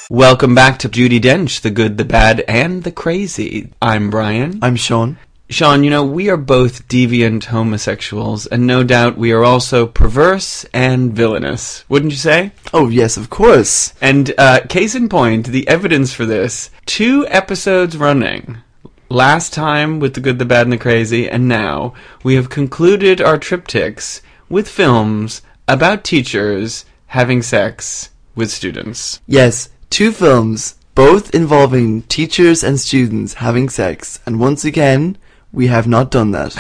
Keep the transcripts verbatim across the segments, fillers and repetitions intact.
Welcome back to Judi Dench, the good, the bad, and the crazy. I'm Brian. I'm Sean. Sean, you know, we are both deviant homosexuals, and no doubt we are also perverse and villainous. Wouldn't you say? Oh, yes, of course. And uh, case in point, the evidence for this, two episodes running, last time with the good, the bad, and the crazy, and now we have concluded our triptychs with films about teachers having sex with students. Yes, two films, both involving teachers and students having sex, and once again, we have not done that.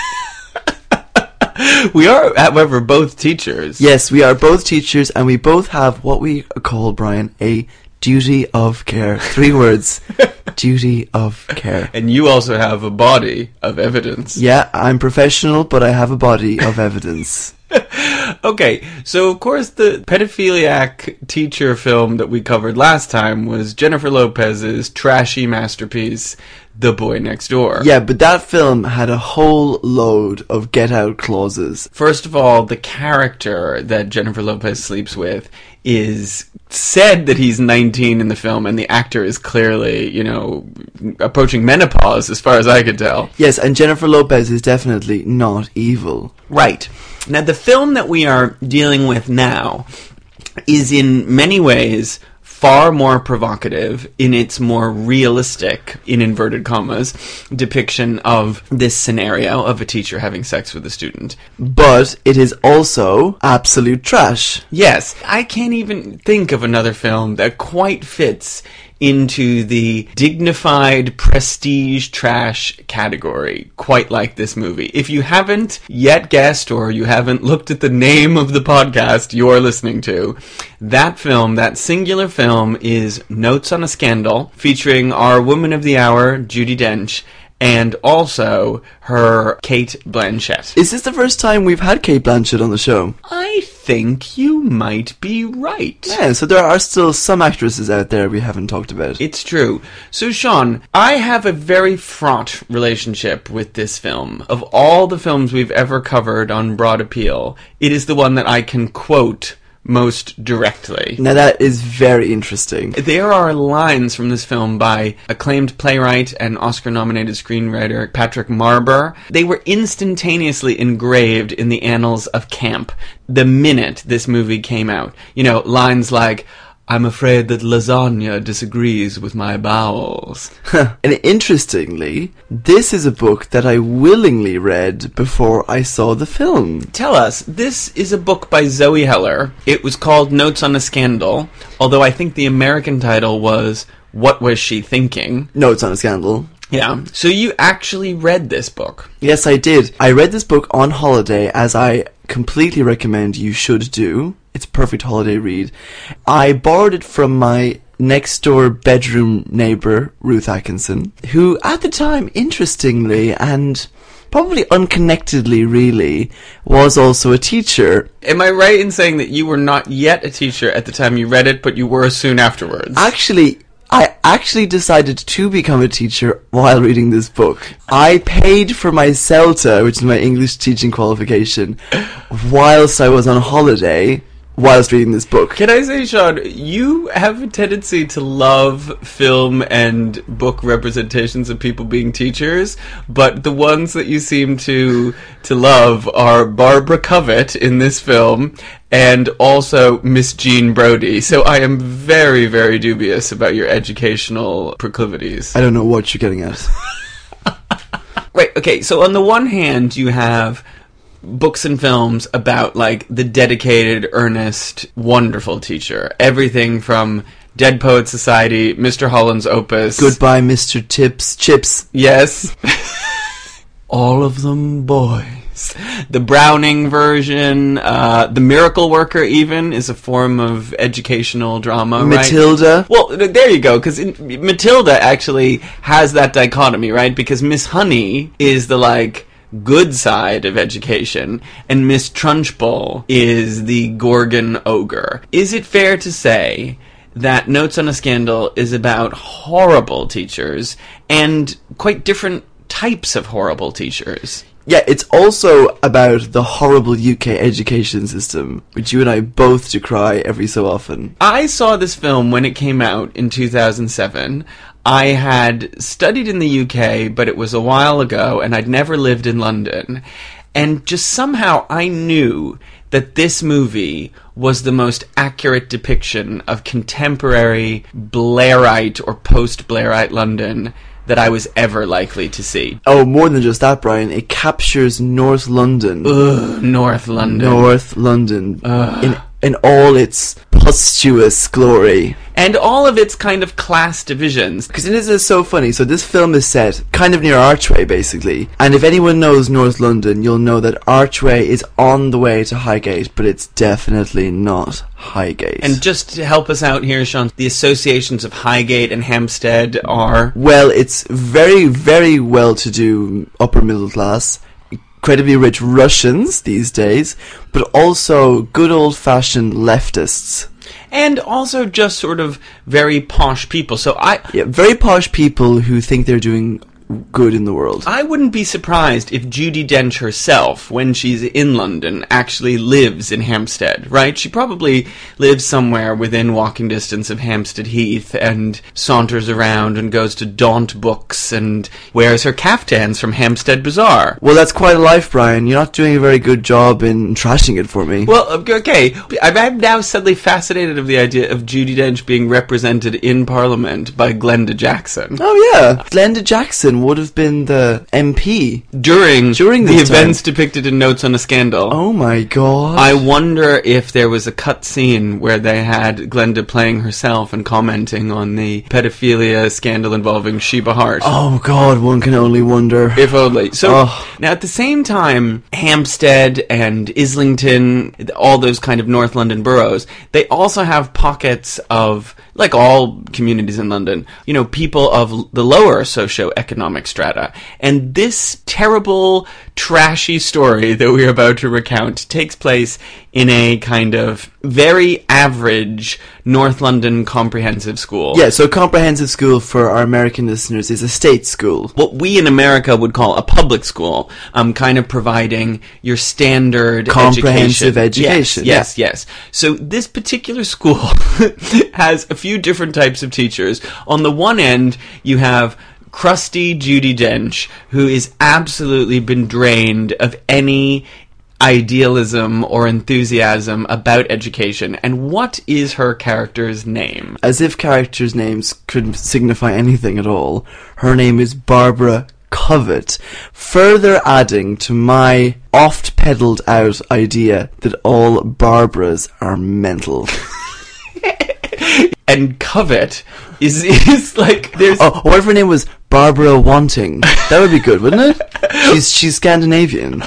We are, however, both teachers. Yes, we are both teachers, and we both have what we call, Brian, a duty of care. Three words. Duty of care. And you also have a body of evidence. Yeah, I'm professional, but I have a body of evidence. Okay, so of course the pedophiliac teacher film that we covered last time was Jennifer Lopez's trashy masterpiece, The Boy Next Door. Yeah, but that film had a whole load of get-out clauses. First of all, the character that Jennifer Lopez sleeps with is said that he's nineteen in the film, and the actor is clearly, you know, approaching menopause as far as I could tell. Yes, and Jennifer Lopez is definitely not evil. Right. Now, the film that we are dealing with now is in many ways far more provocative in its more realistic, in inverted commas, depiction of this scenario of a teacher having sex with a student. But it is also absolute trash. Yes, I can't even think of another film that quite fits into the dignified prestige trash category, quite like this movie. If you haven't yet guessed, or you haven't looked at the name of the podcast you're listening to, that film, that singular film, is Notes on a Scandal, featuring our woman of the hour, Judi Dench, and also her Cate Blanchett. Is this the first time we've had Cate Blanchett on the show? I think you might be right. Yeah, so there are still some actresses out there we haven't talked about. It's true. So, Sean, I have a very fraught relationship with this film. Of all the films we've ever covered on Broad Appeal, it is the one that I can quote most directly. Now that is very interesting. There are lines from this film by acclaimed playwright and Oscar-nominated screenwriter Patrick Marber. They were instantaneously engraved in the annals of camp the minute this movie came out. You know, lines like, "I'm afraid that lasagna disagrees with my bowels." And interestingly, this is a book that I willingly read before I saw the film. Tell us, this is a book by Zoe Heller. It was called Notes on a Scandal, although I think the American title was What Was She Thinking? Notes on a Scandal. Yeah. So you actually read this book? Yes, I did. I read this book on holiday, as I completely recommend you should do. It's a perfect holiday read. I borrowed it from my next door bedroom neighbour, Ruth Atkinson, who at the time, interestingly and probably unconnectedly really, was also a teacher. Am I right in saying that you were not yet a teacher at the time you read it, but you were soon afterwards? Actually, I actually decided to become a teacher while reading this book. I paid for my CELTA, which is my English teaching qualification, whilst I was on holiday, whilst reading this book. Can I say, Sean, you have a tendency to love film and book representations of people being teachers, but the ones that you seem to to love are Barbara Covett in this film and also Miss Jean Brodie. So I am very, very dubious about your educational proclivities. I don't know what you're getting at. Right, okay, so on the one hand, you have books and films about, like, the dedicated, earnest, wonderful teacher. Everything from Dead Poets Society, Mister Holland's Opus. Goodbye, Mister Tips. Chips. Yes. All of them boys. The Browning version, uh, The Miracle Worker even, is a form of educational drama, right? Matilda. Well, there you go, because Matilda actually has that dichotomy, right? Because Miss Honey is the, like, good side of education, and Miss Trunchbull is the Gorgon ogre. Is it fair to say that Notes on a Scandal is about horrible teachers, and quite different types of horrible teachers? Yeah, it's also about the horrible U K education system, which you and I both decry every so often. I saw this film when it came out in two thousand seven. I had studied in the U K, but it was a while ago, and I'd never lived in London. And just somehow I knew that this movie was the most accurate depiction of contemporary Blairite or post-Blairite London that I was ever likely to see. Oh, more than just that, Brian. It captures North London. Ugh, North London. North London. Ugh. In in all its pustuous glory. And all of its kind of class divisions. Because this is so funny. So this film is set kind of near Archway, basically. And if anyone knows North London, you'll know that Archway is on the way to Highgate, but it's definitely not Highgate. And just to help us out here, Sean, the associations of Highgate and Hampstead are... Well, it's very, very well-to-do upper middle class, incredibly rich Russians these days, but also good old-fashioned leftists. And also just sort of very posh people. So I... Yeah, very posh people who think they're doing good in the world. I wouldn't be surprised if Judi Dench herself, when she's in London, actually lives in Hampstead, right? She probably lives somewhere within walking distance of Hampstead Heath and saunters around and goes to Daunt Books and wears her caftans from Hampstead Bazaar. Well, that's quite a life, Brian. You're not doing a very good job in trashing it for me. Well, okay. I'm now suddenly fascinated of the idea of Judi Dench being represented in Parliament by Glenda Jackson. Oh, yeah. Glenda Jackson would have been the M P during during the this events time. depicted in Notes on a Scandal. Oh my god. I wonder if there was a cut scene where they had Glenda playing herself and commenting on the pedophilia scandal involving Sheba Hart. Oh god, one can only wonder. If only. So, oh. Now at the same time, Hampstead and Islington, all those kind of North London boroughs, they also have pockets of, like all communities in London, you know, people of the lower socioeconomic strata. And this terrible, trashy story that we're about to recount takes place in a kind of very average North London comprehensive school. Yeah, so comprehensive school for our American listeners is a state school. What we in America would call a public school, um, kind of providing your standard comprehensive education. education. Yes, yeah. yes, yes. So this particular school has a few different types of teachers. On the one end, you have crusty Judi Dench, who is absolutely been drained of any idealism or enthusiasm about education. And what is her character's name? As if characters' names could signify anything at all. Her name is Barbara Covett, further adding to my oft-peddled out idea that all Barbaras are mental. And Covett is is like there's oh, what if her name was Barbara Wanting? That would be good, wouldn't it? She's she's Scandinavian.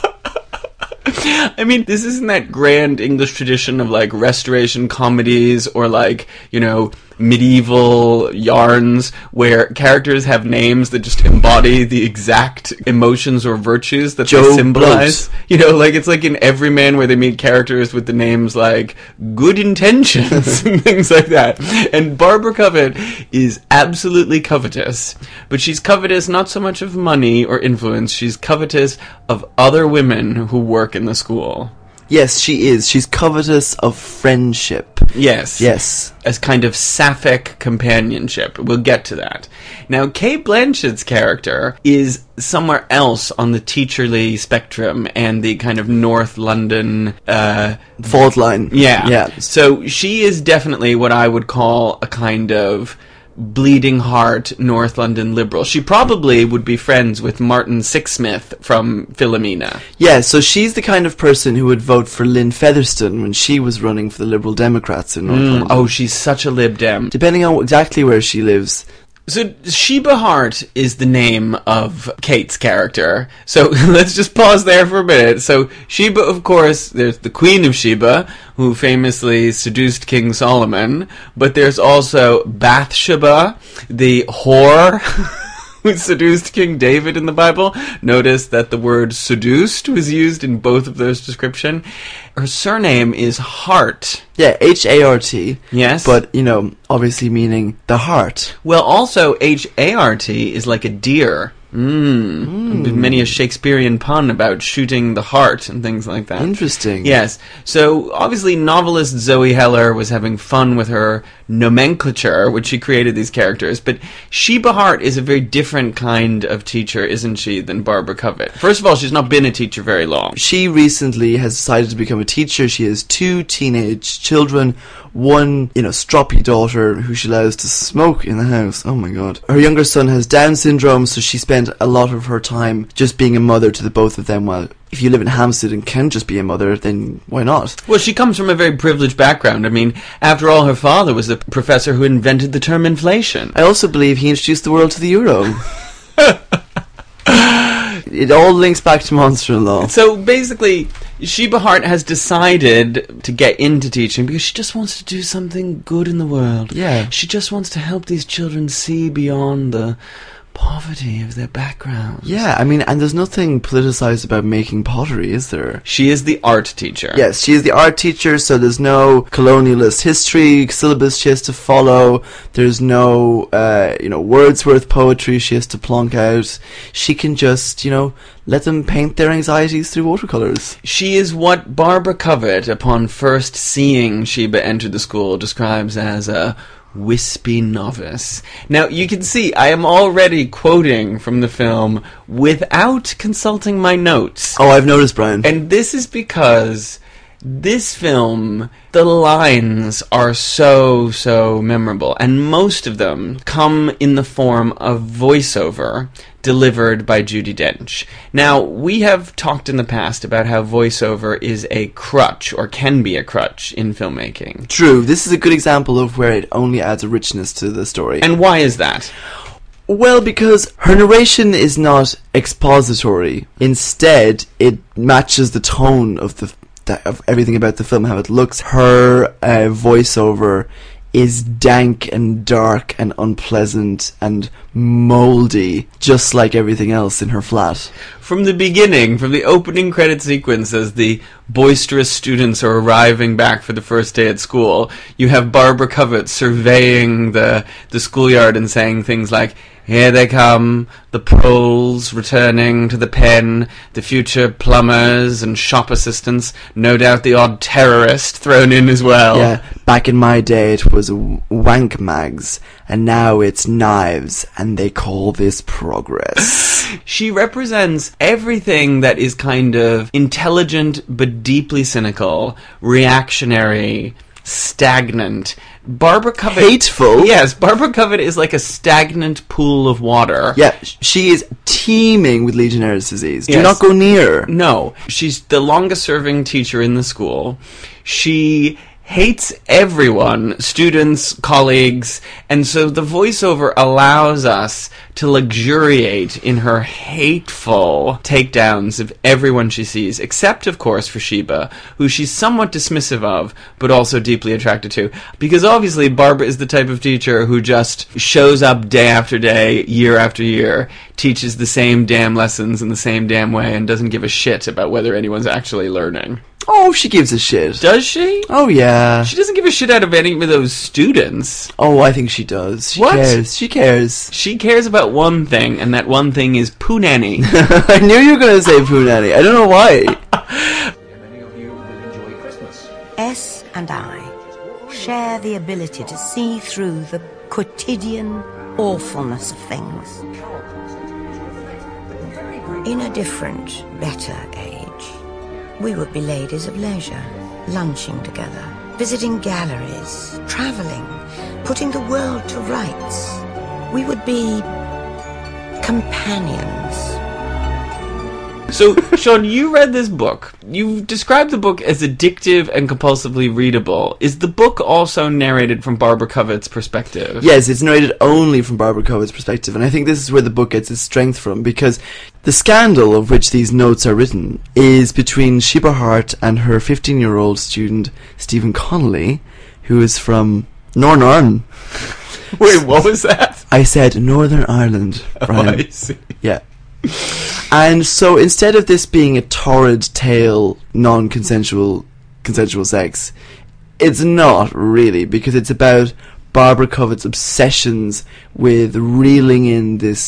I mean, this isn't that grand English tradition of, like, restoration comedies or, like, you know, medieval yarns where characters have names that just embody the exact emotions or virtues that Joe they symbolize. Bloat. You know, like, it's like in Everyman where they meet characters with the names like Good Intentions and things like that. And Barbara Covett is absolutely covetous, but she's covetous not so much of money or influence, she's covetous of other women who work in the school. Yes, she is. She's covetous of friendship. Yes. Yes. As kind of sapphic companionship. We'll get to that. Now, Cate Blanchett's character is somewhere else on the teacherly spectrum and the kind of North London uh, fault line. Yeah. Yeah. So she is definitely what I would call a kind of bleeding heart North London liberal. She probably would be friends with Martin Sixsmith from Philomena. Yeah, so she's the kind of person who would vote for Lynn Featherstone when she was running for the Liberal Democrats in North Mm, London. oh, she's such a Lib Dem. Depending on exactly where she lives. So, Sheba Hart is the name of Kate's character. So, let's just pause there for a minute. So, Sheba, of course, there's the Queen of Sheba, who famously seduced King Solomon. But there's also Bathsheba, the whore who seduced King David in the Bible. Notice that the word seduced was used in both of those descriptions. Her surname is Hart. Yeah, H A R T. Yes. But, you know, obviously meaning the heart. Well, also, H A R T is like a deer. Mm. Mm. Many a Shakespearean pun about shooting the heart and things like that. Interesting. Yes. So, obviously, novelist Zoe Heller was having fun with her nomenclature, which she created these characters. But Sheba Hart is a very different kind of teacher, isn't she, than Barbara Covett? First of all, she's not been a teacher very long. She recently has decided to become a teacher. She has two teenage children, one, you know, stroppy daughter who she allows to smoke in the house. Oh my god. Her younger son has Down syndrome, so she spent a lot of her time just being a mother to the both of them. While if you live in Hampstead and can just be a mother, then why not? Well, she comes from a very privileged background. I mean, after all, her father was the professor who invented the term inflation. I also believe he introduced the world to the euro. It all links back to Monster-in-Law. So basically, Sheba Hart has decided to get into teaching because she just wants to do something good in the world. Yeah. She just wants to help these children see beyond the poverty of their backgrounds. Yeah, I mean, and there's nothing politicized about making pottery, is there? She is the art teacher. Yes, she is the art teacher, so there's no colonialist history syllabus she has to follow. There's no, uh, you know, Wordsworth poetry she has to plonk out. She can just, you know, let them paint their anxieties through watercolours. She is what Barbara Covett, upon first seeing Sheba enter the school, describes as a wispy novice. Now, you can see I am already quoting from the film without consulting my notes. Oh, I've noticed, Brian. And this is because this film, the lines are so, so memorable. And most of them come in the form of voiceover delivered by Judi Dench. Now, we have talked in the past about how voiceover is a crutch, or can be a crutch, in filmmaking. True. This is a good example of where it only adds a richness to the story. And why is that? Well, because her narration is not expository. Instead, it matches the tone of the of everything about the film, how it looks. Her uh, voiceover is dank and dark and unpleasant and mouldy, just like everything else in her flat. From the beginning, from the opening credit sequence, as the boisterous students are arriving back for the first day at school, you have Barbara Covett surveying the, the schoolyard and saying things like, "Here they come, the proles returning to the pen, the future plumbers and shop assistants, no doubt the odd terrorist thrown in as well." Yeah, back in my day it was wank mags, and now it's knives, and they call this progress. She represents everything that is kind of intelligent but deeply cynical, reactionary, stagnant. Barbara Covett... Hateful? Yes, Barbara Covett is like a stagnant pool of water. Yeah, she is teeming with Legionnaire's disease. Do Yes. not go near her. No, she's the longest-serving teacher in the school. She hates everyone, students, colleagues, and so the voiceover allows us to luxuriate in her hateful takedowns of everyone she sees, except, of course, for Sheba, who she's somewhat dismissive of, but also deeply attracted to. Because obviously Barbara is the type of teacher who just shows up day after day, year after year, teaches the same damn lessons in the same damn way, and doesn't give a shit about whether anyone's actually learning. Oh, she gives a shit. Does she? Oh, yeah. She doesn't give a shit out of any of those students. Oh, I think she does. She What? cares. She cares. She cares about one thing, and that one thing is Pooh Nanny. I knew you were going to say Pooh Nanny. I don't know why. Many of you will enjoy Christmas. S and I share the ability to see through the quotidian awfulness of things. In a different, better age, we would be ladies of leisure, lunching together, visiting galleries, travelling, putting the world to rights. We would be companions. So, Sean, you read this book. You described the book as addictive and compulsively readable. Is the book also narrated from Barbara Covett's perspective? Yes, it's narrated only from Barbara Covett's perspective, and I think this is where the book gets its strength from, because the scandal of which these notes are written is between Sheba Hart and her fifteen-year-old student, Stephen Connolly, who is from Northern Ireland. Wait, what was that? I said Northern Ireland, Brian. Oh, I see. Yeah. And so instead of this being a torrid tale, non-consensual, consensual sex, it's not really, because it's about Barbara Covett's obsessions with reeling in this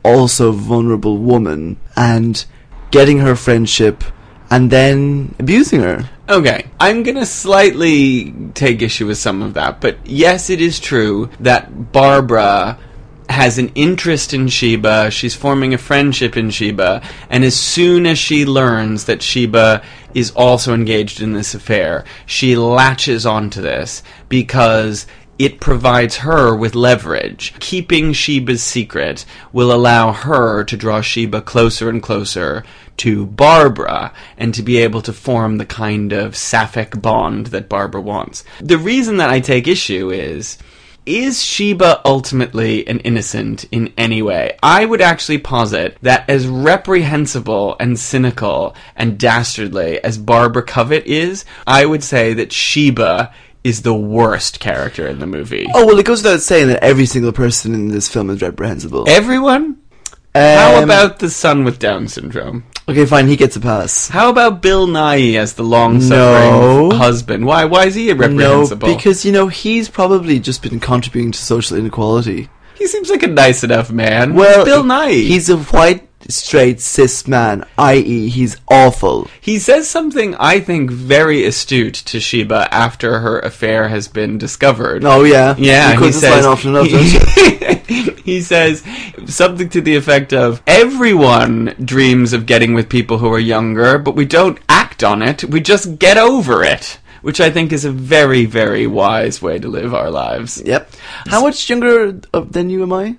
also vulnerable woman and getting her friendship and then abusing her. Okay, I'm gonna slightly take issue with some of that, but yes, it is true that Barbara has an interest in Sheba, she's forming a friendship in Sheba, and as soon as she learns that Sheba is also engaged in this affair, she latches onto this because it provides her with leverage. Keeping Sheba's secret will allow her to draw Sheba closer and closer to Barbara and to be able to form the kind of sapphic bond that Barbara wants. The reason that I take issue is, is Sheba ultimately an innocent in any way? I would actually posit that as reprehensible and cynical and dastardly as Barbara Covett is, I would say that Sheba is the worst character in the movie. Oh, well, it goes without saying that every single person in this film is reprehensible. Everyone? Um, How about the son with Down syndrome? Okay, fine, he gets a pass. How about Bill Nighy as the long-suffering No. husband? Why Why is he reprehensible? No, because, you know, he's probably just been contributing to social inequality. he seems like a nice enough man. Well, Bill Nighy. He's a white, straight, cis man, that is he's awful. He says something, I think, very astute to Sheba after her affair has been discovered. Oh, yeah. Yeah, You he couldn't says, sign off enough, don't you? he says something to the effect of, everyone dreams of getting with people who are younger, but we don't act on it, we just get over it. Which I think is a very, very wise way to live our lives. Yep. How much younger uh, than you am I?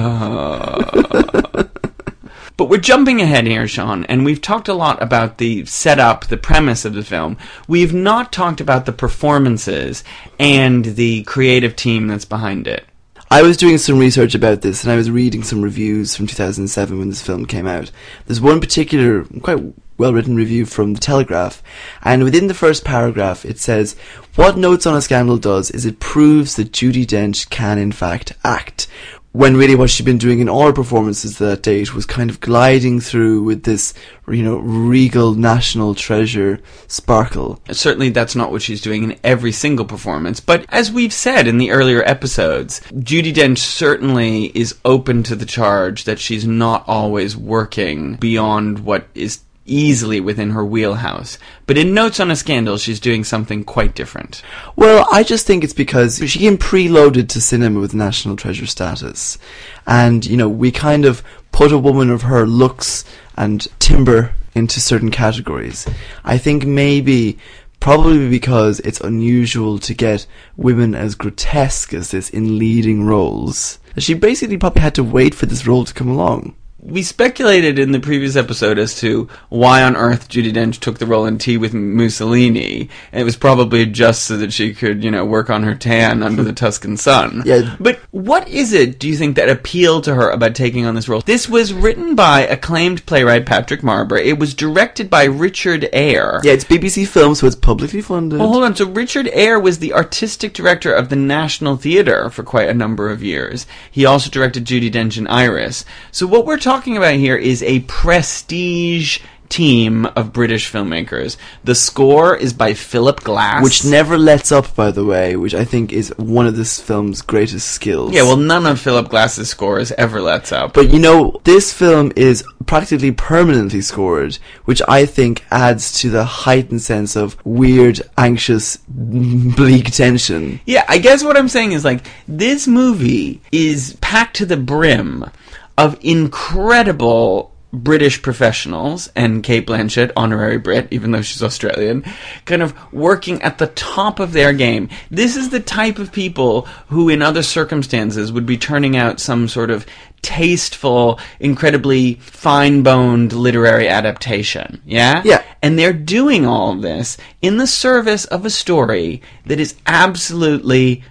Uh... But we're jumping ahead here, Sean, and we've talked a lot about the setup, the premise of the film. We've not talked about the performances and the creative team that's behind it. I was doing some research about this, and I was reading some reviews from two thousand seven when this film came out. There's one particular, quite well-written review from The Telegraph, and within the first paragraph it says, "What Notes on a Scandal does is it proves that Judi Dench can in fact act." When really what she'd been doing in all her performances to that date was kind of gliding through with this, you know, regal national treasure sparkle. Certainly that's not what she's doing in every single performance, but as we've said in the earlier episodes, Judi Dench certainly is open to the charge that she's not always working beyond what is easily within her wheelhouse. But in Notes on a Scandal, she's doing something quite different. Well, I just think it's because she came preloaded to cinema with national treasure status. And, you know, we kind of put a woman of her looks and timbre into certain categories. I think maybe, probably because it's unusual to get women as grotesque as this in leading roles, she basically probably had to wait for this role to come along. We speculated in the previous episode as to why on earth Judi Dench took the role in Tea with Mussolini, and it was probably just so that she could, you know, work on her tan under the Tuscan sun. Yeah. But what is it, do you think, that appealed to her about taking on this role? This was written by acclaimed playwright Patrick Marber. It was directed by Richard Eyre. Yeah, it's B B C Film, so it's publicly funded. Well, hold on. So Richard Eyre was the artistic director of the National Theatre for quite a number of years. He also directed Judi Dench in Iris. So what we're talking about here is a prestige team of British filmmakers. The score is by Philip Glass. Which never lets up, by the way, which I think is one of this film's greatest skills. Yeah, well, none of Philip Glass's scores ever lets up. But, you know, this film is practically permanently scored, which I think adds to the heightened sense of weird, anxious, bleak tension. Yeah, I guess what I'm saying is, like, this movie is packed to the brim of incredible British professionals, and Cate Blanchett, honorary Brit, even though she's Australian, kind of working at the top of their game. This is the type of people who in other circumstances would be turning out some sort of tasteful, incredibly fine-boned literary adaptation, yeah? Yeah. And they're doing all of this in the service of a story that is absolutely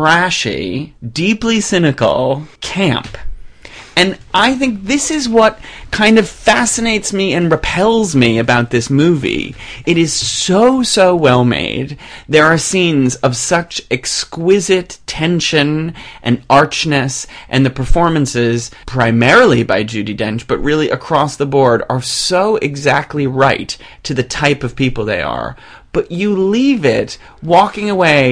trashy, deeply cynical, camp. And I think this is what kind of fascinates me and repels me about this movie. It is so, so well made. There are scenes of such exquisite tension and archness, and the performances, primarily by Judi Dench, but really across the board, are so exactly right to the type of people they are. But you leave it walking away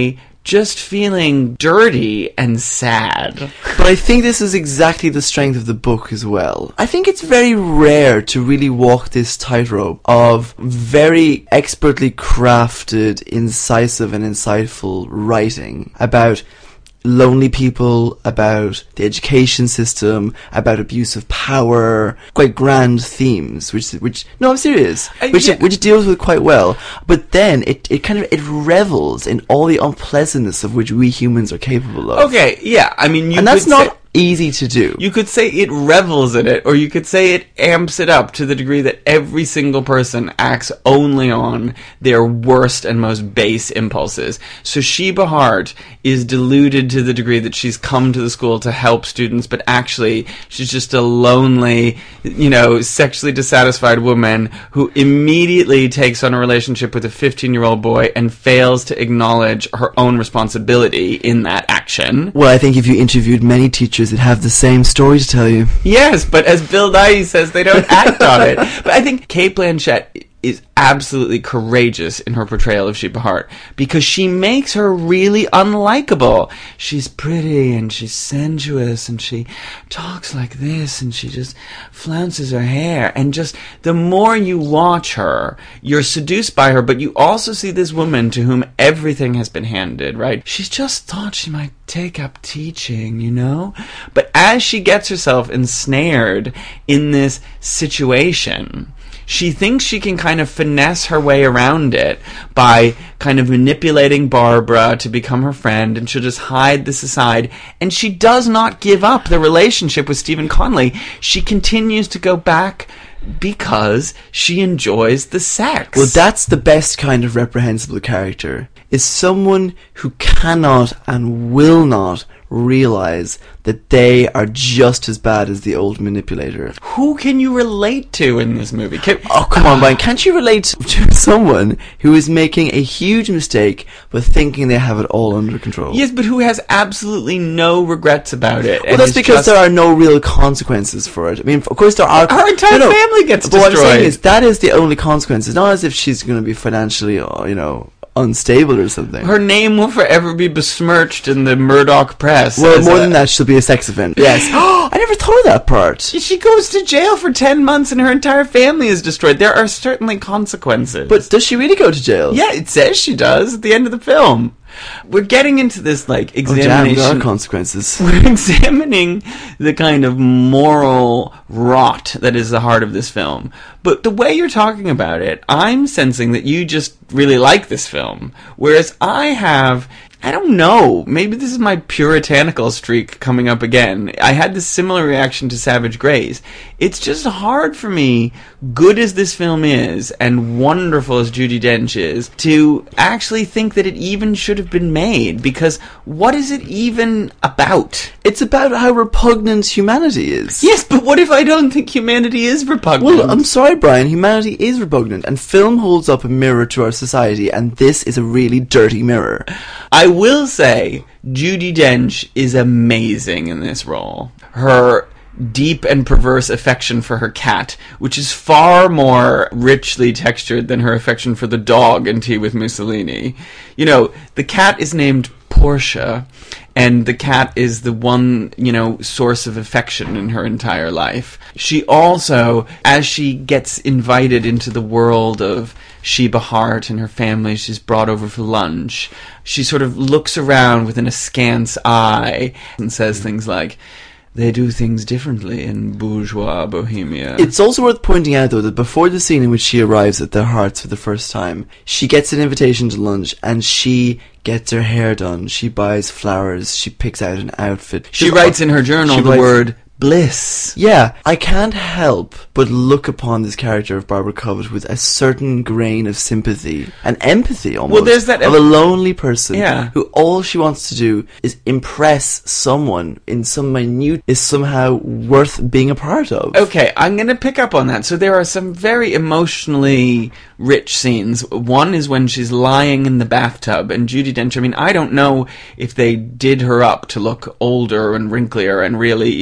just feeling dirty and sad. But I think this is exactly the strength of the book as well. I think it's very rare to really walk this tightrope of very expertly crafted, incisive and insightful writing about lonely people, about the education system, about abuse of power, quite grand themes, which, which, no, I'm serious, Uh, which, yeah. it, which it deals with quite well. But then it, it kind of, it revels in all the unpleasantness of which we humans are capable of. Okay, yeah, I mean, you And that's could not say- easy to do. You could say it revels in it, or you could say it amps it up to the degree that every single person acts only on their worst and most base impulses. So Sheba Hart is deluded to the degree that she's come to the school to help students, but actually she's just a lonely, you know, sexually dissatisfied woman who immediately takes on a relationship with a fifteen-year-old boy and fails to acknowledge her own responsibility in that action. Well, I think if you interviewed many teachers, they'd have the same story to tell you. Yes, but as Bill Nighy says, they don't act on it. But I think Cate Blanchett is absolutely courageous in her portrayal of Sheba Hart because she makes her really unlikable. She's pretty and she's sensuous and she talks like this and she just flounces her hair, and just the more you watch her, you're seduced by her, but you also see this woman to whom everything has been handed, right? She's just thought she might take up teaching, you know? But as she gets herself ensnared in this situation, she thinks she can kind of finesse her way around it by kind of manipulating Barbara to become her friend, and she'll just hide this aside. And she does not give up the relationship with Stephen Conley. She continues to go back because she enjoys the sex. Well, that's the best kind of reprehensible character, is someone who cannot and will not realize that they are just as bad as the old manipulator. Who can you relate to in this movie? Can- Oh, come on, Brian. Can't you relate to someone who is making a huge mistake but thinking they have it all under control? Yes, but who has absolutely no regrets about it? Well, that's because there are no real consequences for it. I mean, of course there are... Her entire No, no. family gets But what I'm saying destroyed. is, that is the only consequence. It's not as if she's going to be financially, uh, you know, unstable or something. Her name will forever be besmirched in the Murdoch press. Well, as more a- than that, she'll be a sex offender. Yes. I never thought of that part. She goes to jail for ten months and her entire family is destroyed. There are certainly consequences. But does she really go to jail? yeah, it says she does at the end of the film. We're getting into this, like, Oh, damn, examination. there are consequences. We're examining the kind of moral rot that is the heart of this film. But the way you're talking about it, I'm sensing that you just really like this film. Whereas I have... I don't know. Maybe this is my puritanical streak coming up again. I had this similar reaction to Savage Grace. It's just hard for me, good as this film is, and wonderful as Judi Dench is, to actually think that it even should have been made. Because what is it even about? It's about how repugnant humanity is. Yes, but what if I don't think humanity is repugnant? Well, I'm sorry, Brian. Humanity is repugnant, and film holds up a mirror to our society, and this is a really dirty mirror. I will say, Judi Dench is amazing in this role. Her deep and perverse affection for her cat, which is far more richly textured than her affection for the dog in Tea with Mussolini. You know, the cat is named Portia, and the cat is the one, you know, source of affection in her entire life. She also, as she gets invited into the world of Sheba Hart and her family, she's brought over for lunch, she sort of looks around with an askance eye and says things like, they do things differently in bourgeois Bohemia. It's also worth pointing out, though, that before the scene in which she arrives at their hearts for the first time, she gets an invitation to lunch, and she gets her hair done, she buys flowers, she picks out an outfit. She writes in her journal She the writes- word bliss. Yeah, I can't help but look upon this character of Barbara Covett with a certain grain of sympathy and empathy, almost. Well, there's that of a lonely person Yeah. who all she wants to do is impress someone in some minute is somehow worth being a part of. Okay, I'm going to pick up on that. So there are some very emotionally rich scenes. One is when she's lying in the bathtub, and Judi Dench, I mean, I don't know if they did her up to look older and wrinklier and really even worse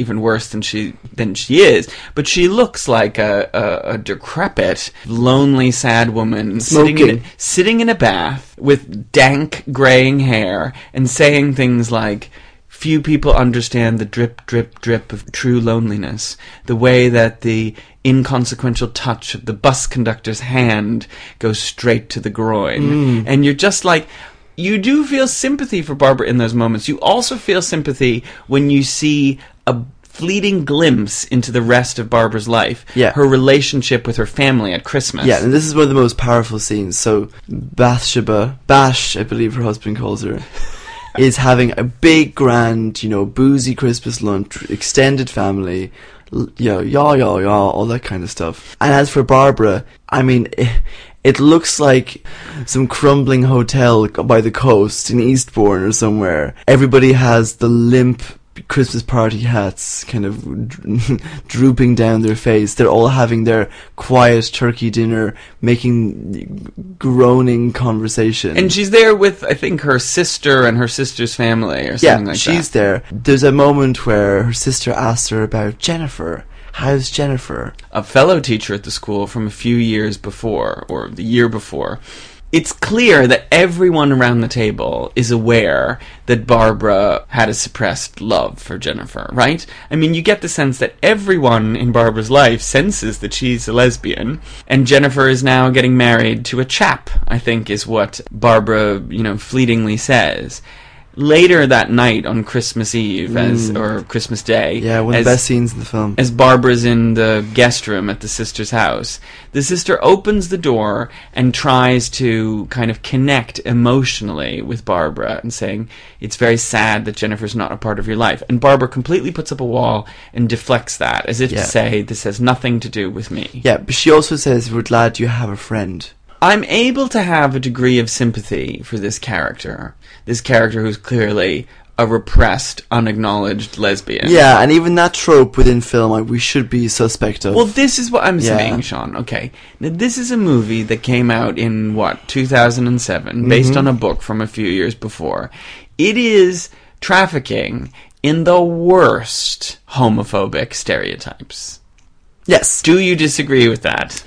worse than she than she is, but she looks like a, a, a decrepit, lonely, sad woman sitting in, sitting in a bath with dank, graying hair and saying things like, few people understand the drip, drip, drip of true loneliness, the way that the inconsequential touch of the bus conductor's hand goes straight to the groin. Mm. And you're just like, you do feel sympathy for Barbara in those moments. You also feel sympathy when you see a fleeting glimpse into the rest of Barbara's life. Yeah. Her relationship with her family at Christmas. Yeah, and this is one of the most powerful scenes. So, Bathsheba, Bash, I believe her husband calls her, is having a big, grand, you know, boozy Christmas lunch, extended family, you know, yaw, yaw, yaw, all that kind of stuff. And as for Barbara, I mean, it, it looks like some crumbling hotel by the coast in Eastbourne or somewhere. Everybody has the limp Christmas party hats kind of drooping down their face. They're all having their quiet turkey dinner, making groaning conversation. And she's there with, I think, her sister and her sister's family or something yeah, like that. Yeah, she's there. There's a moment where her sister asks her about Jennifer. How's Jennifer? A fellow teacher at the school from a few years before, or the year before. It's clear that everyone around the table is aware that Barbara had a suppressed love for Jennifer, right? I mean, you get the sense that everyone in Barbara's life senses that she's a lesbian, and Jennifer is now getting married to a chap, I think is what Barbara, you know, fleetingly says. Later that night on Christmas Eve, as Mm. or Christmas Day, Yeah, one of as, the best scenes in the film. as Barbara's in the guest room at the sister's house, the sister opens the door and tries to kind of connect emotionally with Barbara and saying, it's very sad that Jennifer's not a part of your life. And Barbara completely puts up a wall and deflects that, as if Yeah. to say, this has nothing to do with me. Yeah, but she also says, we're glad you have a friend. I'm able to have a degree of sympathy for this character. This character who's clearly a repressed, unacknowledged lesbian. Yeah, and even that trope within film, like, we should be suspect of. Well, this is what I'm Yeah. saying, Sean. Okay. Now, this is a movie that came out in, what, two thousand seven, based Mm-hmm. on a book from a few years before. It is trafficking in the worst homophobic stereotypes. Yes. Do you disagree with that?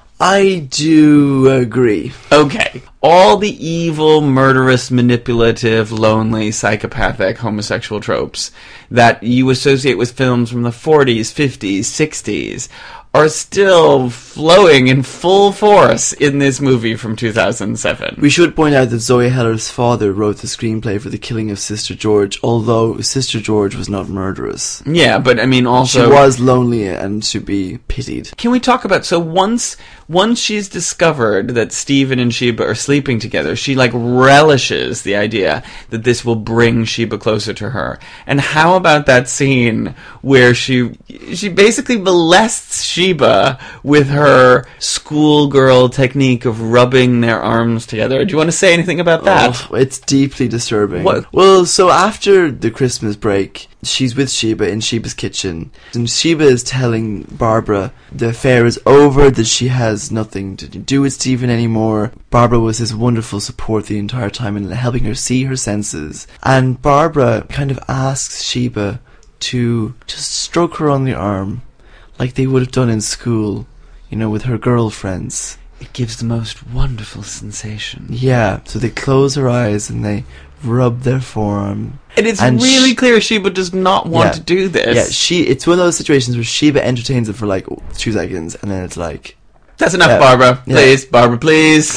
I do agree. Okay. All the evil, murderous, manipulative, lonely, psychopathic, homosexual tropes that you associate with films from the forties, fifties, sixties are still flowing in full force in this movie from two thousand seven. We should point out that Zoe Heller's father wrote the screenplay for the killing of Sister George, although Sister George was not murderous. Yeah, but I mean also... She was lonely and should be pitied. Can we talk about, so once once she's discovered that Stephen and Sheba are sleeping together, she like relishes the idea that this will bring Sheba closer to her. And how about that scene where she she basically molests Sheba with her schoolgirl technique of rubbing their arms together? Do you want to say anything about that? Oh, it's deeply disturbing. What? Well, so after the Christmas break, she's with Sheba in Sheba's kitchen, and Sheba is telling Barbara the affair is over, that she has nothing to do with Stephen anymore. Barbara was his wonderful support the entire time and helping her see her senses. And Barbara kind of asks Sheba to just stroke her on the arm, like they would have done in school, you know, with her girlfriends. It gives the most wonderful sensation. Yeah, so they close her eyes and they rub their forearm. And it's And really sh- clear Sheba does not want Yeah. to do this. Yeah, she. It's one of those situations where Sheba entertains it for like two seconds, and then it's like, That's enough, Yeah. Barbara. Yeah. Please, Barbara, please.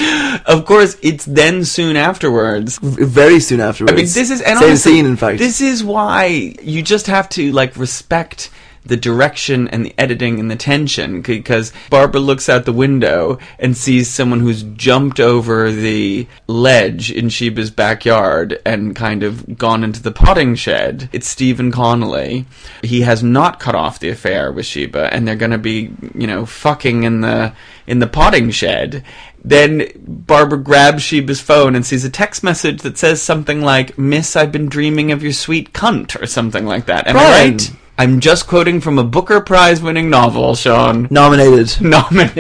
Of course, it's then soon afterwards. v- very soon afterwards. I mean, this is and same honestly, scene. In fact, this is why you just have to like respect the direction and the editing and the tension, because Barbara looks out the window and sees someone who's jumped over the ledge in Sheba's backyard and kind of gone into the potting shed. It's Stephen Connolly. He has not cut off the affair with Sheba, and they're going to be, you know, fucking in the in the potting shed. Then Barbara grabs Sheba's phone and sees a text message that says something like, "Miss, I've been dreaming of your sweet cunt," or something like that. Am I Brian. right? I'm just quoting from a Booker Prize winning novel, Sean. nominated.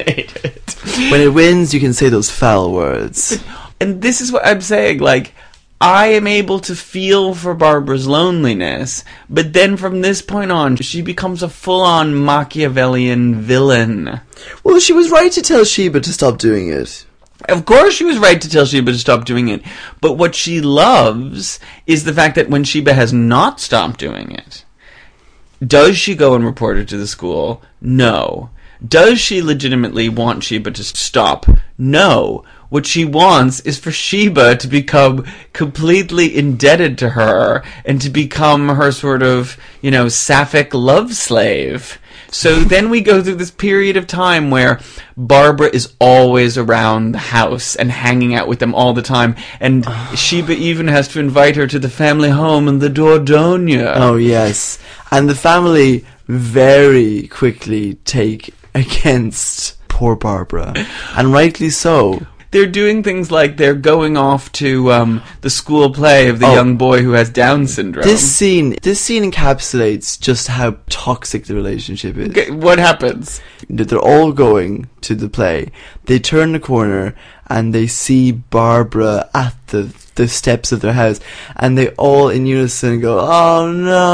Nominated. When it wins, you can say those foul words. And this is what I'm saying, like, I am able to feel for Barbara's loneliness, but then from this point on, she becomes a full-on Machiavellian villain. Well, she was right to tell Sheba to stop doing it. Of course she was right to tell Sheba to stop doing it, but what she loves is the fact that when Sheba has not stopped doing it, does she go and report it to the school? No. Does she legitimately want Sheba to stop? No. What she wants is for Sheba to become completely indebted to her and to become her sort of, you know, sapphic love slave. So then we go through this period of time where Barbara is always around the house and hanging out with them all the time, and Sheba even has to invite her to the family home in the Dordogne. Oh, yes. And the family very quickly take against poor Barbara. And rightly so. They're doing things like they're going off to um, the school play of the Oh. young boy who has Down syndrome. This scene, this scene encapsulates just how toxic the relationship is. Okay, what happens? That they're all going to the play. They turn the corner and they see Barbara at the the steps of their house, and they all in unison go, "Oh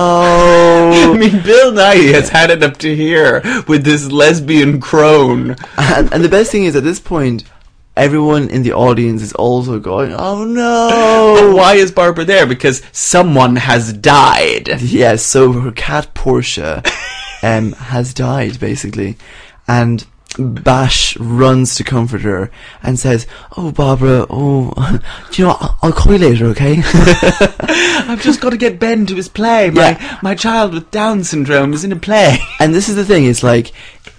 no!" I mean, Bill Nighy has had it up to here with this lesbian crone. and, and the best thing is, at this point, everyone in the audience is also going, "Oh no!" But why is Barbara there? Because someone has died. Yes, so her cat Portia um, has died, basically. And Bash runs to comfort her and says, "Oh, Barbara, oh, do you know what? I'll, I'll call you later, okay?" I've just got to get Ben to his play. My Yeah. my child with Down syndrome is in a play. And this is the thing, it's like,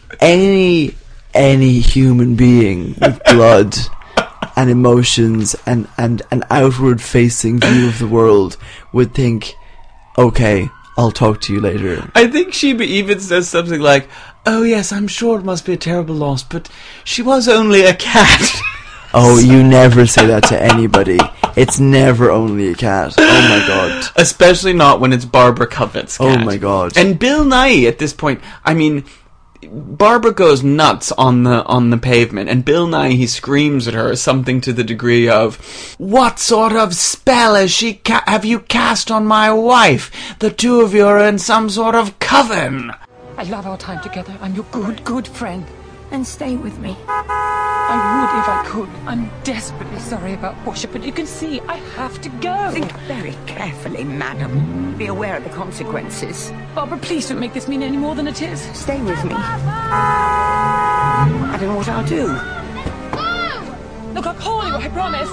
any, any human being with blood and emotions and, and an outward-facing view of the world would think, "Okay, I'll talk to you later." I think Sheba even says something like, "Oh yes, I'm sure it must be a terrible loss, but she was only a cat." Oh, you never say that to anybody. It's never only a cat. Oh my god. Especially not when it's Barbara Covet's cat. Oh my god. And Bill Nighy at this point, I mean, Barbara goes nuts on the on the pavement, and Bill Nighy, he screams at her something to the degree of, "What sort of spell has she ca- have you cast on my wife? The two of you are in some sort of coven." I love our time together. I'm your good, good friend. And stay with me. I would if I could. I'm desperately sorry about Portia, but you can see I have to go. Think very carefully, madam. Be aware of the consequences. Barbara, please don't make this mean any more than it is. Stay with me. I don't know what I'll do. Look, I'll call you, I promise.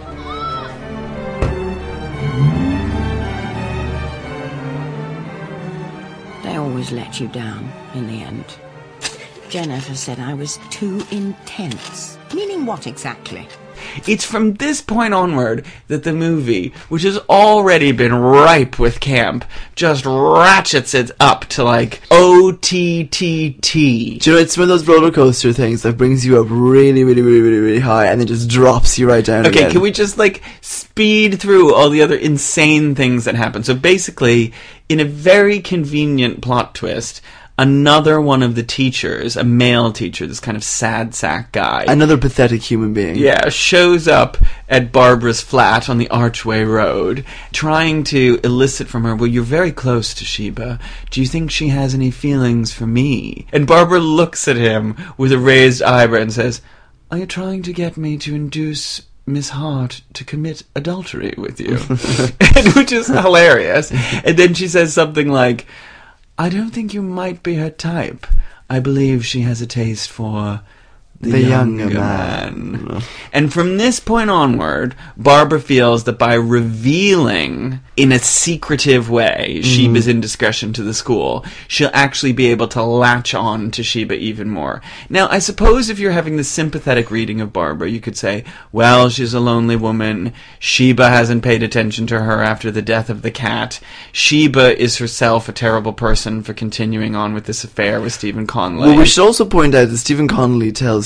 They always let you down in the end. Jennifer said I was too intense. Meaning what exactly? It's from this point onward that the movie, which has already been ripe with camp, just ratchets it up to like O T T T. Do you know, it's one of those roller coaster things that brings you up really, really, really, really, really high and then just drops you right down Okay, again. can we just like speed through all the other insane things that happen? So basically, in a very convenient plot twist, another one of the teachers, a male teacher, this kind of sad sack guy, Another pathetic human being. yeah, shows up at Barbara's flat on the Archway Road, trying to elicit from her, "Well, you're very close to Sheba. Do you think she has any feelings for me?" And Barbara looks at him with a raised eyebrow and says, "Are you trying to get me to induce Miss Hart to commit adultery with you?" And, which is hilarious. And then she says something like, "I don't think you might be her type. I believe she has a taste for the, The younger, younger man." man. And from this point onward, Barbara feels that by revealing in a secretive way Sheba's indiscretion to the school, she'll actually be able to latch on to Sheba even more. Now, I suppose if you're having the sympathetic reading of Barbara, you could say, well, she's a lonely woman. Sheba hasn't paid attention to her after the death of the cat. Sheba is herself a terrible person for continuing on with this affair with Stephen Conley. Well, we should also point out that Stephen Connolly tells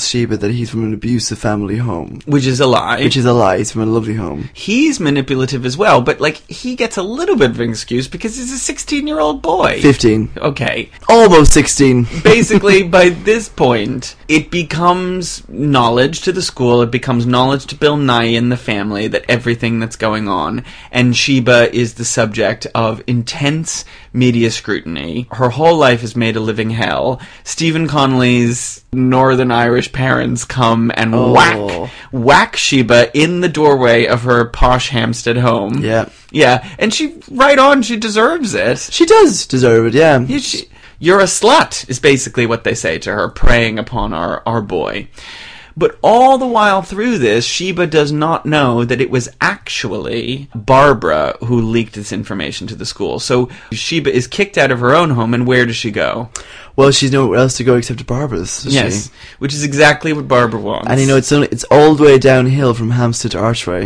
tells Sheba that he's from an abusive family home. Which is a lie. Which is a lie. He's from a lovely home. He's manipulative as well, but, like, he gets a little bit of an excuse because he's a sixteen-year-old boy. fifteen. Okay. Almost sixteen. Basically, by this point, it becomes knowledge to the school, it becomes knowledge to Bill Nighy and the family that everything that's going on, and Sheba is the subject of intense media scrutiny. Her whole life is made a living hell. Stephen Connelly's Northern Irish parents come and Oh. whack, whack Sheba in the doorway of her posh Hampstead home. Yeah. Yeah, and she, right on, she deserves it. She does deserve it, yeah. Yeah, she, you're a slut, is basically what they say to her, preying upon our, our boy. But all the while through this, Sheba does not know that it was actually Barbara who leaked this information to the school. So Sheba is kicked out of her own home, and where does she go? Well, she's nowhere else to go except to Barbara's, does Yes, she? which is exactly what Barbara wants. And you know, it's only, it's all the way downhill from Hampstead to Archway.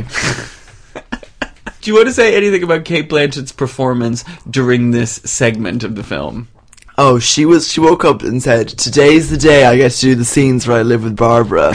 Do you want to say anything about Cate Blanchett's performance during this segment of the film? Oh, she was. She woke up and said, "Today's the day I get to do the scenes where I live with Barbara."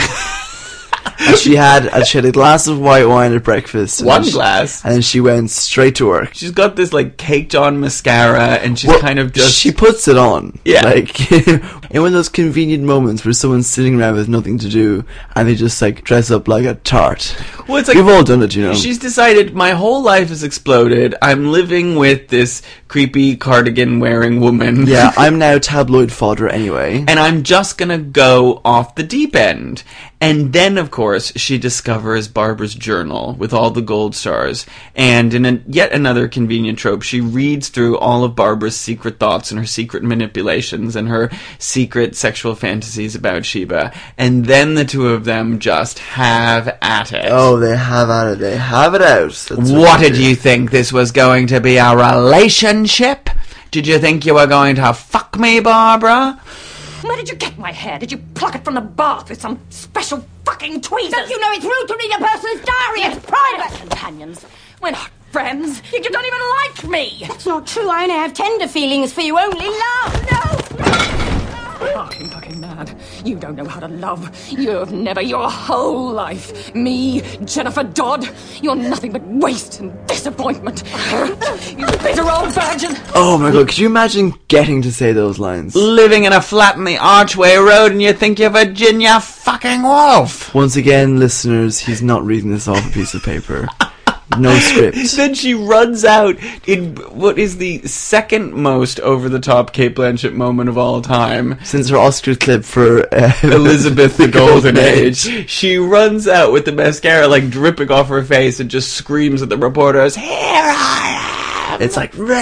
and she had, and she had a glass of white wine at breakfast. and One then she- glass? and then she went straight to work. She's got this, like, caked-on mascara, and she's Well, kind of just... She puts it on. Yeah. Like, in one of those convenient moments where someone's sitting around with nothing to do, and they just, like, dress up like a tart. Well, it's like, We've all done it, you know. she's decided, my whole life has exploded. I'm living with this creepy cardigan-wearing woman. Yeah, I'm now tabloid fodder anyway. And I'm just gonna go off the deep end. And then, of course, she discovers Barbara's journal with all the gold stars. And in a, yet another convenient trope, she reads through all of Barbara's secret thoughts and her secret manipulations and her secret sexual fantasies about Sheba. And then the two of them just have at it. Oh, they have at it. They have it out. That's What they did do. you think this was going to be, a relationship? Did you think you were going to fuck me, Barbara? Where did you get my hair? Did you pluck it from the bath with some special fucking tweezers? Don't you know it's rude to read a person's diary? It's private! Companions. We're not friends. You don't even like me. That's not true. I only have tender feelings for you. Only love. No! Fucking fucking mad. You don't know how to love. You've never your whole life. Me, Jennifer Dodd. You're nothing but waste and disappointment. You bitter old virgin. Oh my god, could you imagine getting to say those lines? Living in a flat in the Archway Road and you think you're Virginia fucking Woolf. Once again, listeners, he's not reading this off a piece of paper. No script. Then she runs out in what is the second most over-the-top Cate Blanchett moment of all time. Since her Oscar clip for uh, Elizabeth the Golden Age. She runs out with the mascara like dripping off her face and just screams at the reporters, "Here I am!" It's like, "Rah!"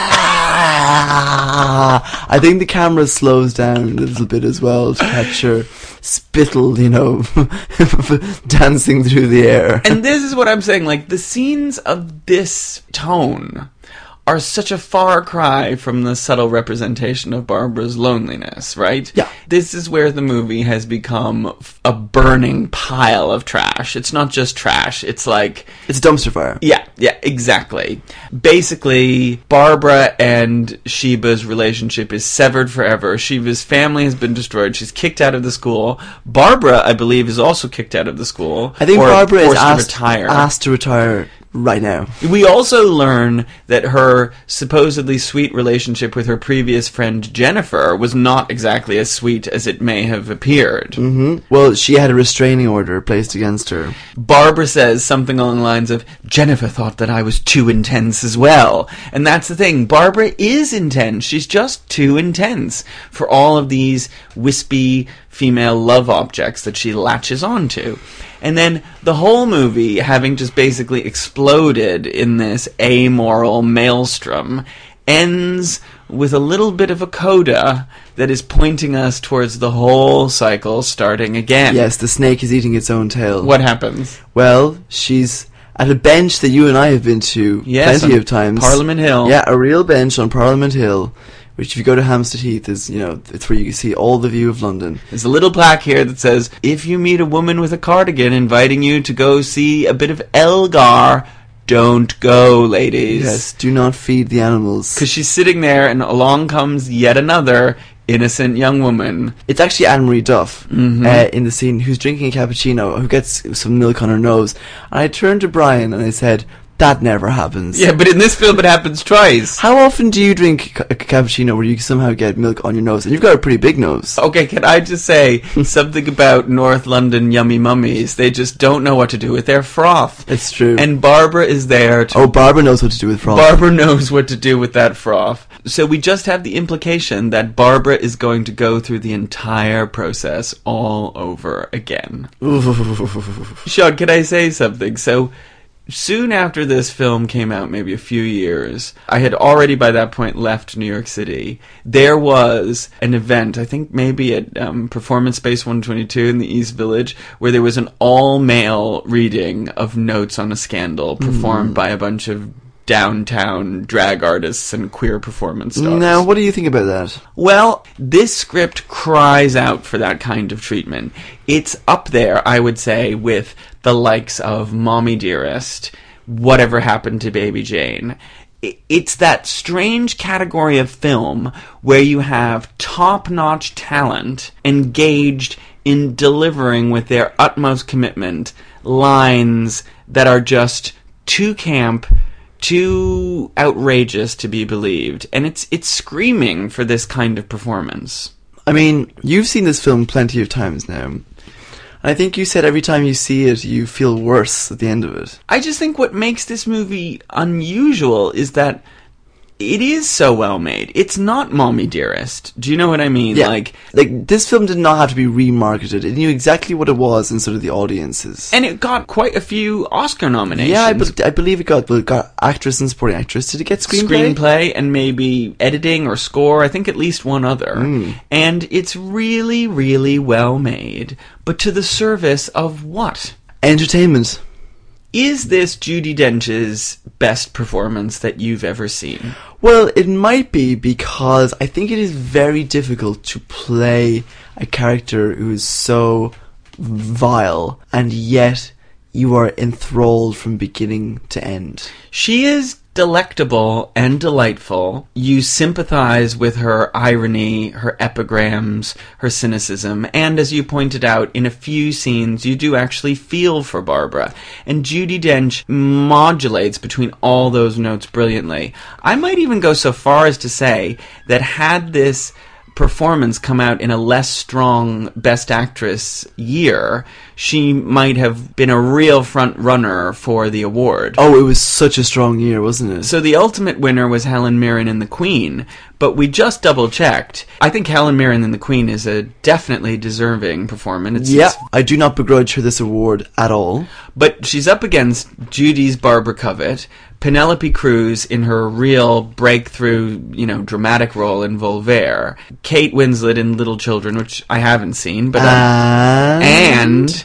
I think the camera slows down a little bit as well to catch her spittle, you know, dancing through the air. And this is what I'm saying, like, the scenes of this tone are such a far cry from the subtle representation of Barbara's loneliness, right? Yeah. This is where the movie has become a burning pile of trash. It's not just trash, it's like... It's a dumpster fire. Yeah, yeah, exactly. Basically, Barbara and Sheba's relationship is severed forever. Sheba's family has been destroyed. She's kicked out of the school. Barbara, I believe, is also kicked out of the school. I think or Barbara is forced to asked, retire. asked to retire right now. We also learn that her supposedly sweet relationship with her previous friend Jennifer was not exactly as sweet as it may have appeared. hmm Well, she had a restraining order placed against her. Barbara says something along the lines of, Jennifer thought that I was too intense as well. And that's the thing. Barbara is intense. She's just too intense for all of these wispy female love objects that she latches onto. And then the whole movie, having just basically exploded in this amoral maelstrom, ends with a little bit of a coda that is pointing us towards the whole cycle starting again. Yes, the snake is eating its own tail. What happens? Well, she's at a bench that you and I have been to Yes, plenty on of times. Parliament Hill. Yeah, a real bench on Parliament Hill, which if you go to Hampstead Heath is, you know, it's where you can see all the view of London. There's a little plaque here that says, if you meet a woman with a cardigan inviting you to go see a bit of Elgar, don't go, ladies. Yes, do not feed the animals. Because she's sitting there and along comes yet another innocent young woman. It's actually Anne-Marie Duff Mm-hmm. uh, in the scene who's drinking a cappuccino, who gets some milk on her nose. And I turned to Brian and I said, that never happens. Yeah, but in this film it happens twice. How often do you drink a cappuccino where you somehow get milk on your nose? And you've got a pretty big nose. Okay, can I just say something about North London yummy mummies? They just don't know what to do with their froth. It's true. And Barbara is there to... Oh, Barbara knows what to do with froth. Barbara knows what to do with that froth. So we just have the implication that Barbara is going to go through the entire process all over again. Sean, can I say something? So... soon after this film came out, maybe a few years, I had already by that point left New York City. There was an event, I think maybe at um, Performance Space one twenty-two in the East Village, where there was an all-male reading of Notes on a Scandal performed mm. by a bunch of downtown drag artists and queer performance stars. Now, what do you think about that? Well, this script cries out for that kind of treatment. It's up there, I would say, with the likes of Mommy Dearest, Whatever Happened to Baby Jane. It's that strange category of film where you have top-notch talent engaged in delivering with their utmost commitment lines that are just too camp, too outrageous to be believed, and it's it's screaming for this kind of performance. I mean, you've seen this film plenty of times now. I think you said every time you see it, you feel worse at the end of it. I just think what makes this movie unusual is that it is so well made. It's not Mommy Dearest. Do you know what I mean? Yeah. Like, like this film did not have to be remarketed. It knew exactly what it was and sort of the audiences. And it got quite a few Oscar nominations. Yeah, I, be- I believe it got, well, it got actress and supporting actress. Did it get screenplay? Screenplay and maybe editing or score. I think at least one other. Mm. And it's really, really well made. But to the service of what? Entertainment. Is this Judi Dench's best performance that you've ever seen? Well, it might be, because I think it is very difficult to play a character who is so vile, and yet you are enthralled from beginning to end. She is delectable and delightful. You sympathize with her irony, her epigrams, her cynicism, and as you pointed out, in a few scenes you do actually feel for Barbara. And Judi Dench modulates between all those notes brilliantly. I might even go so far as to say that had this performance come out in a less strong Best Actress year, she might have been a real front runner for the award. Oh, it was such a strong year, wasn't it? So the ultimate winner was Helen Mirren in The Queen, but we just double-checked. I think Helen Mirren in The Queen is a definitely deserving performance. It's, yeah, it's, I do not begrudge her this award at all. But she's up against Judy's Barbara Covett, Penelope Cruz in her real breakthrough, you know, dramatic role in Voltaire, Kate Winslet in Little Children, which I haven't seen, but and, and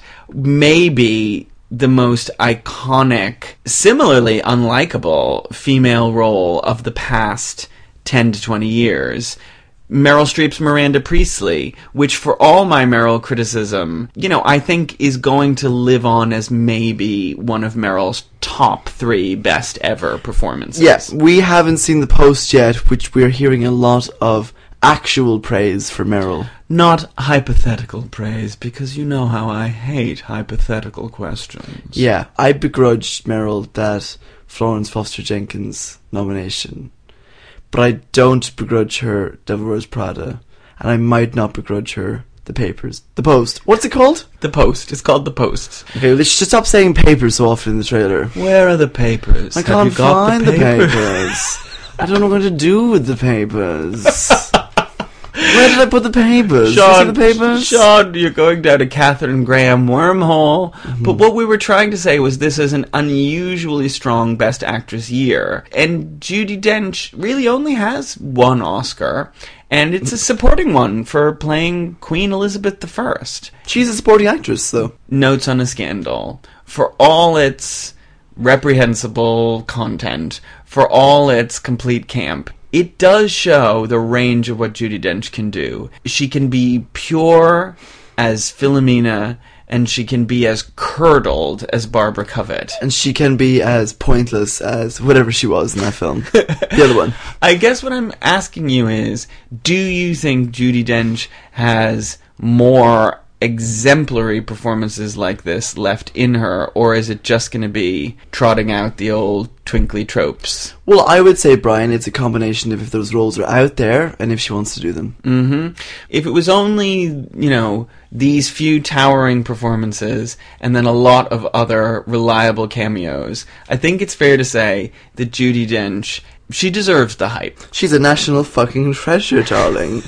maybe the most iconic, similarly unlikable female role of the past ten to twenty years, Meryl Streep's Miranda Priestley, which for all my Meryl criticism, you know, I think is going to live on as maybe one of Meryl's top three best ever performances. Yes, we haven't seen The Post yet, which we're hearing a lot of actual praise for Meryl. Not hypothetical praise, because you know how I hate hypothetical questions. Yeah, I begrudged Meryl that Florence Foster Jenkins nomination. But I don't begrudge her Devil Wears Prada, and I might not begrudge her The Papers. The Post. What's it called? The Post. It's called The Post. Okay, let's just stop saying papers so often in the trailer. Where are the papers? I Have can't you got find the the papers. papers. I don't know what to do with the papers. Where did I put the papers? Sean, Did you see the papers? Sean, you're going down a Catherine Graham wormhole. Mm-hmm. But what we were trying to say was this is an unusually strong Best Actress year. And Judi Dench really only has one Oscar. And it's a supporting one for playing Queen Elizabeth the First. She's a supporting actress, though. Notes on a Scandal. For all its reprehensible content, for all its complete camp, it does show the range of what Judi Dench can do. She can be pure as Philomena and she can be as curdled as Barbara Covett. And she can be as pointless as whatever she was in that film. The other one. I guess what I'm asking you is, do you think Judi Dench has more exemplary performances like this left in her, or is it just going to be trotting out the old twinkly tropes? Well, I would say, Brian, it's a combination of if those roles are out there and if she wants to do them. Mm-hmm. If it was only, you know, these few towering performances and then a lot of other reliable cameos, I think it's fair to say that Judi Dench, she deserves the hype. She's a national fucking treasure, darling.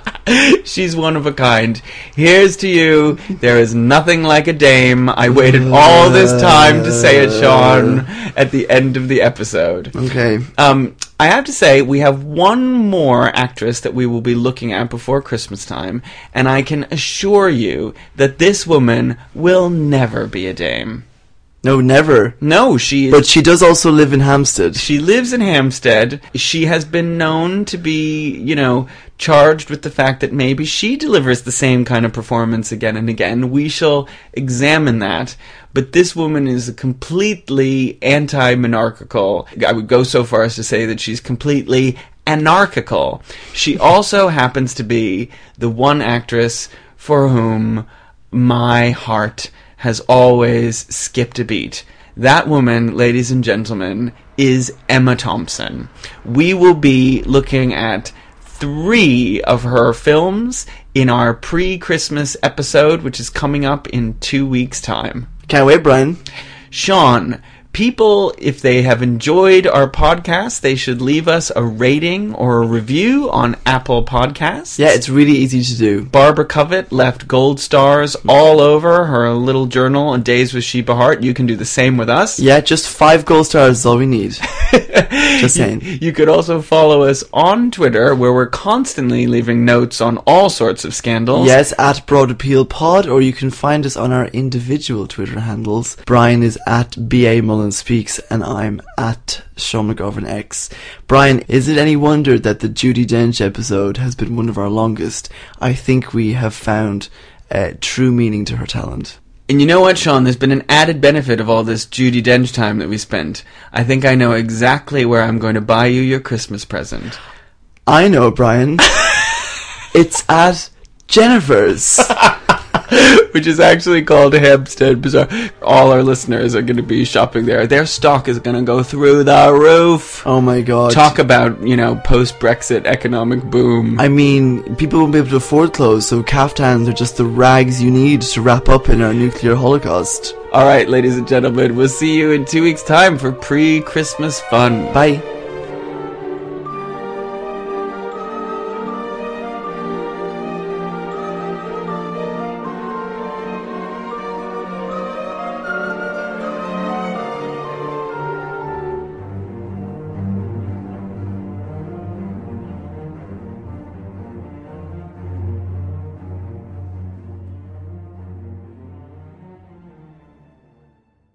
She's one of a kind. Here's to you. There is nothing like a dame. I waited all this time to say it, Sean, at the end of the episode. Okay. Um, I have to say, we have one more actress that we will be looking at before Christmas time, and I can assure you that this woman will never be a dame. No, never. No, she is... But she does also live in Hampstead. She lives in Hampstead. She has been known to be, you know, charged with the fact that maybe she delivers the same kind of performance again and again. We shall examine that. But this woman is completely anti-monarchical. I would go so far as to say that she's completely anarchical. She also happens to be the one actress for whom my heart has always skipped a beat. That woman, ladies and gentlemen, is Emma Thompson. We will be looking at three of her films in our pre-Christmas episode, which is coming up in two weeks' time. Can't wait, Brian. Sean, people, if they have enjoyed our podcast, they should leave us a rating or a review on Apple Podcasts. Yeah, it's really easy to do. Barbara Covett left gold stars all over her little journal on Days with Sheba Hart. You can do the same with us. Yeah, just five gold stars is all we need. Just saying. You, you could also follow us on Twitter, where we're constantly leaving notes on all sorts of scandals. Yes, at Broad Appeal Pod, or you can find us on our individual Twitter handles. Brian is at B A Mullen Speaks, and I'm at Sean McGovern X. Brian, is it any wonder that the Judi Dench episode has been one of our longest? I think we have found uh, true meaning to her talent. And you know what, Sean? There's been an added benefit of all this Judi Dench time that we spent. I think I know exactly where I'm going to buy you your Christmas present. I know, Brian. It's at Jennifer's. Which is actually called Hampstead Bazaar. All our listeners are going to be shopping there. Their stock is going to go through the roof. Oh my god. Talk about, you know, post-Brexit economic boom. I mean, people won't be able to afford clothes, so caftans are just the rags you need to wrap up in our nuclear holocaust. All right, ladies and gentlemen, we'll see you in two weeks' time for pre-Christmas fun. Bye.